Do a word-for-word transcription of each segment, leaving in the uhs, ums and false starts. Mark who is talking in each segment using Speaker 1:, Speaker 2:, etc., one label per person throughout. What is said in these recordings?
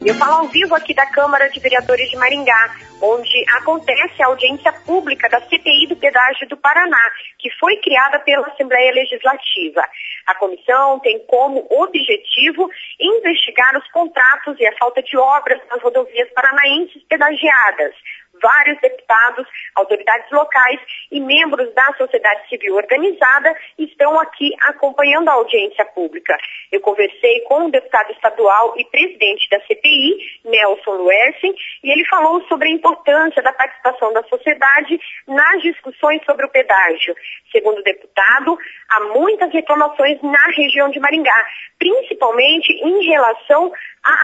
Speaker 1: Eu falo ao vivo aqui da Câmara de Vereadores de Maringá, onde acontece a audiência pública da C P I do Pedágio do Paraná, que foi criada pela Assembleia Legislativa. A comissão tem como objetivo investigar os contratos e a falta de obras nas rodovias paranaenses pedagiadas. Vários deputados, autoridades locais e membros da sociedade civil organizada estão aqui acompanhando a audiência pública. Eu conversei com o deputado estadual e presidente da C P I, Nelson Luersen, e ele falou sobre a importância da participação da sociedade nas discussões sobre o pedágio. Segundo o deputado, há muitas reclamações na região de Maringá, principalmente em relação a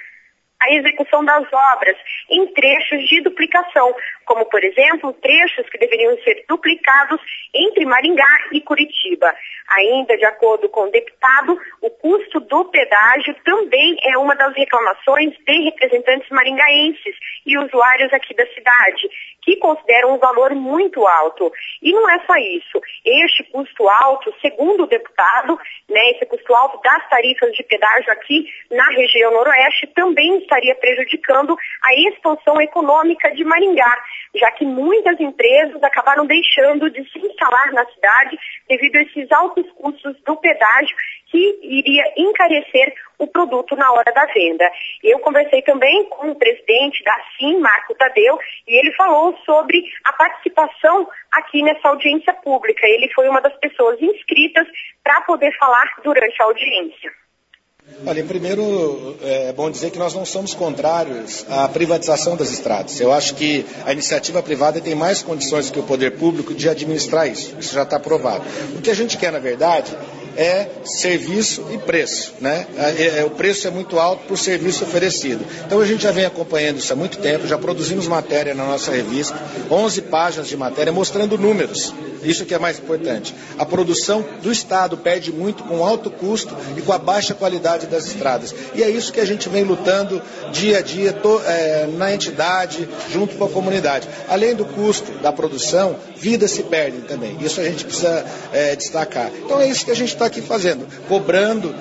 Speaker 1: a execução das obras em trechos de duplicação, como, por exemplo, trechos que deveriam ser duplicados entre Maringá e Curitiba. Ainda, de acordo com o deputado, o custo do pedágio também é uma das reclamações de representantes maringaenses e usuários aqui da cidade, que consideram um valor muito alto. E não é só isso. Este custo alto, segundo o deputado, né, esse custo alto das tarifas de pedágio aqui na região noroeste também estaria prejudicando a expansão econômica de Maringá, já que muitas empresas acabaram deixando de se instalar na cidade devido a esses altos custos do pedágio, que iria encarecer o produto na hora da venda. Eu conversei também com o presidente da SIM, Marco Tadeu, e ele falou sobre a participação aqui nessa audiência pública. Ele foi uma das pessoas inscritas para poder falar durante a audiência.
Speaker 2: Olha, primeiro é bom dizer que nós não somos contrários à privatização das estradas. Eu acho que a iniciativa privada tem mais condições que o poder público de administrar isso. Isso já está provado. O que a gente quer, na verdade, é serviço e preço, né? O preço é muito alto por serviço oferecido. Então a gente já vem acompanhando isso há muito tempo, já produzimos matéria na nossa revista, onze páginas de matéria mostrando números. Isso que é mais importante. A produção do Estado perde muito com alto custo e com a baixa qualidade das estradas. E é isso que a gente vem lutando dia a dia to, é, na entidade, junto com a comunidade. Além do custo da produção, vidas se perdem também. Isso a gente precisa é, destacar. Então é isso que a gente está aqui fazendo, cobrando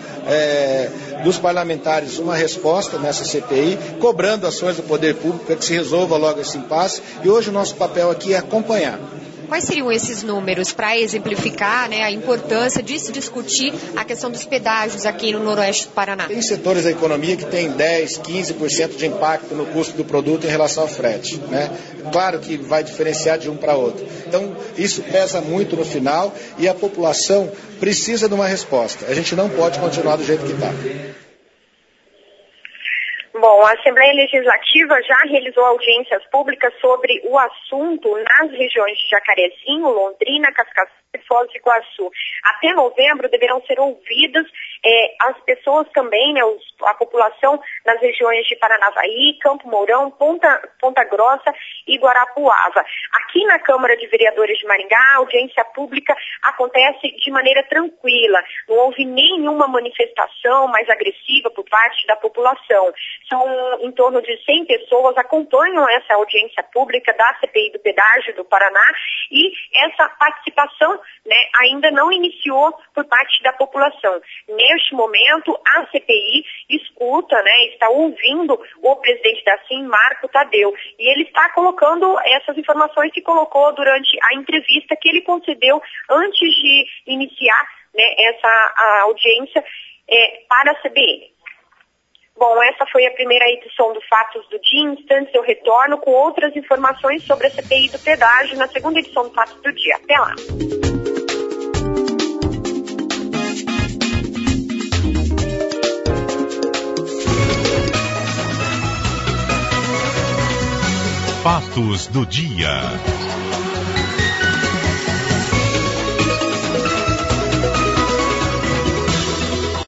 Speaker 2: é, dos parlamentares uma resposta nessa C P I, cobrando ações do poder público para que se resolva logo esse impasse. E hoje o nosso papel aqui é acompanhar.
Speaker 3: Quais seriam esses números para exemplificar, né, a importância de se discutir a questão dos pedágios aqui no noroeste do Paraná?
Speaker 2: Tem setores da economia que tem dez, quinze por cento de impacto no custo do produto em relação ao frete, né? Claro que vai diferenciar de um para outro. Então, isso pesa muito no final e a população precisa de uma resposta. A gente não pode continuar do jeito que está.
Speaker 1: Bom, a Assembleia Legislativa já realizou audiências públicas sobre o assunto nas regiões de Jacarezinho, Londrina, Cascavel e Foz do Iguaçu. Até novembro deverão ser ouvidas é, as pessoas também, né, os, a população nas regiões de Paranavaí, Campo Mourão, Ponta, Ponta Grossa e Guarapuava. Aqui na Câmara de Vereadores de Maringá, a audiência pública acontece de maneira tranquila. Não houve nenhuma manifestação mais agressiva por parte da população. São em torno de cem pessoas acompanham essa audiência pública da C P I do Pedágio do Paraná e essa participação, né, ainda não iniciou por parte da população. Neste momento, a C P I escuta, né, está ouvindo o presidente da SIM, Marco Tadeu, e ele está colocando essas informações que colocou durante a entrevista que ele concedeu antes de iniciar, né, essa a audiência é, para a C B I. Bom, essa foi a primeira edição do Fatos do Dia. Em instantes eu retorno com outras informações sobre a C P I do pedágio na segunda edição do Fatos do Dia. Até lá.
Speaker 4: Fatos do Dia.